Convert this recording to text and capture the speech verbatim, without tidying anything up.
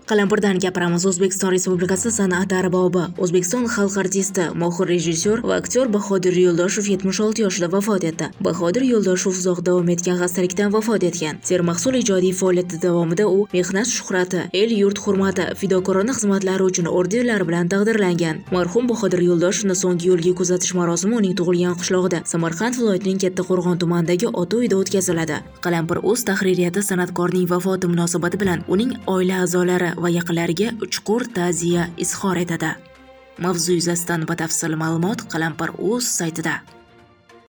Qalampirdan gapiramiz. O'zbekiston Respublikasi san'at arbobi, O'zbekiston xalq artisti, mohir rejissyor va aktyor Bahodir Yo'ldoshev yetmish olti yoshida vafot etdi. Bahodir Yo'ldoshev uzoq davom etgan xastalikdan vafot etgan. Sermahsul ijodiy faoliyati davomida u mehnat shuhrati, el yurt hurmati, fidokorona xizmatlari uchun ordenlar bilan taqdirlangan. Marhum Bahodir Yo'ldoshevni so'nggi yo'lga kuzatish marosimi uning tug'ilgan qishlog'ida, Samarqand viloyatining Kattaqo'rg'on tumanidagi ota uyda o'tkaziladi. Qalampir o'z tahririyati san'atkorning vafoti munosabati bilan uning oila a'zolari va yaqinlariga chuqur ta'ziya izhor etadi. Mavzu yuzasidan batafsil ma'lumot Qalampir o'z saytida.